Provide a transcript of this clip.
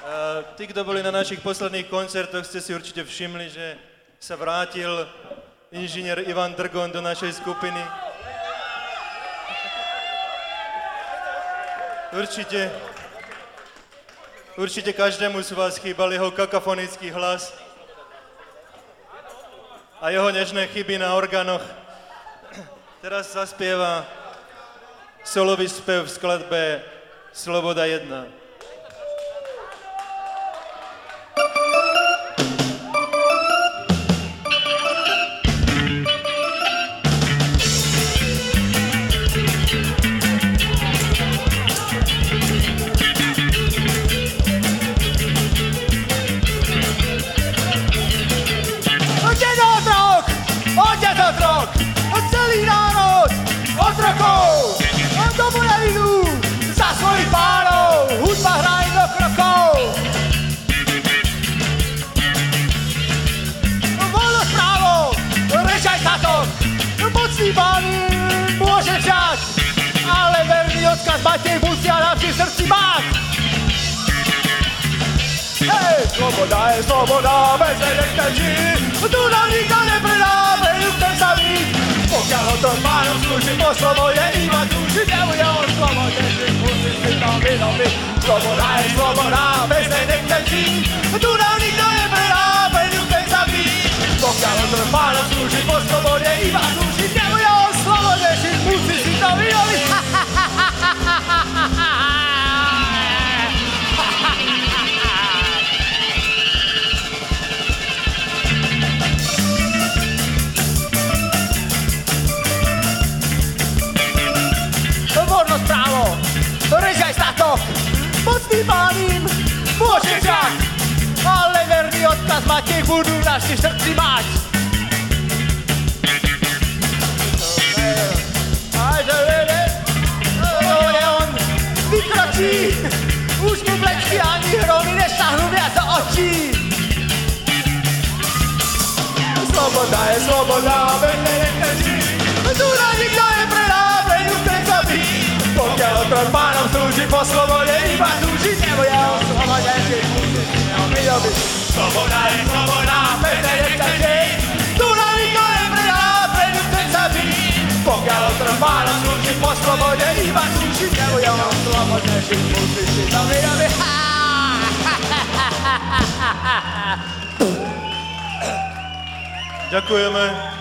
Tí, kto boli na našich posledných koncertoch, ste si určite všimli, že sa vrátil inžinier Ivan Drgon do našej skupiny. Určite každému z vás chýbal jeho kakafonický hlas a jeho nežné chyby na orgánoch. Teraz zaspieva solový spev v skladbe Sloboda 1. Celý národ otrokov domů nevyjdú za svojich pánov, hudba hraje do krokov. Voľnosť právo, reč aj statok, mocný pán môže však, ale verný odkaz Matej musia na vždy v srdci mať. Hej, sloboda je sloboda, bez nechtačí, tu nám nikto nepredá, preľúbte sa víc. Pokiaľ ho to pánom slúži, po slobode iba túži, nebude o slobode, žiť musí si to vyrobiť. Sloboda je sloboda, bez nej nechtačí, tu nám nikto nepredá, preľúbte sa víc. Pokiaľ ho to pánom slúži, po slobode iba túži, nebude o slobode, žiť musí si to vyrobiť. Voľnosť právo, reč aj statok, mocný pán im môže však, ale verný odkaz Matej budú v našich srdci mať. On vykročí, už mu bleky ani hromy nesáhnu viac do očí. Sloboda je sloboda, bez nej nechtačí, tu nám nikto nepredá, preľúbte sa víc. Pokiaľ otrok pánom slúži, po slobode iba túži, nebude o slobode, žiť musí si to vyrobiť. Sloboda je sloboda, bez nej nechtačí, tu nám nikto nepredá, preľúbte sa víc. Pokiaľ otrok pánom slúži, po slobode iba túži, nebude o slobode, žiť musí si to vyrobiť. Ďakujeme.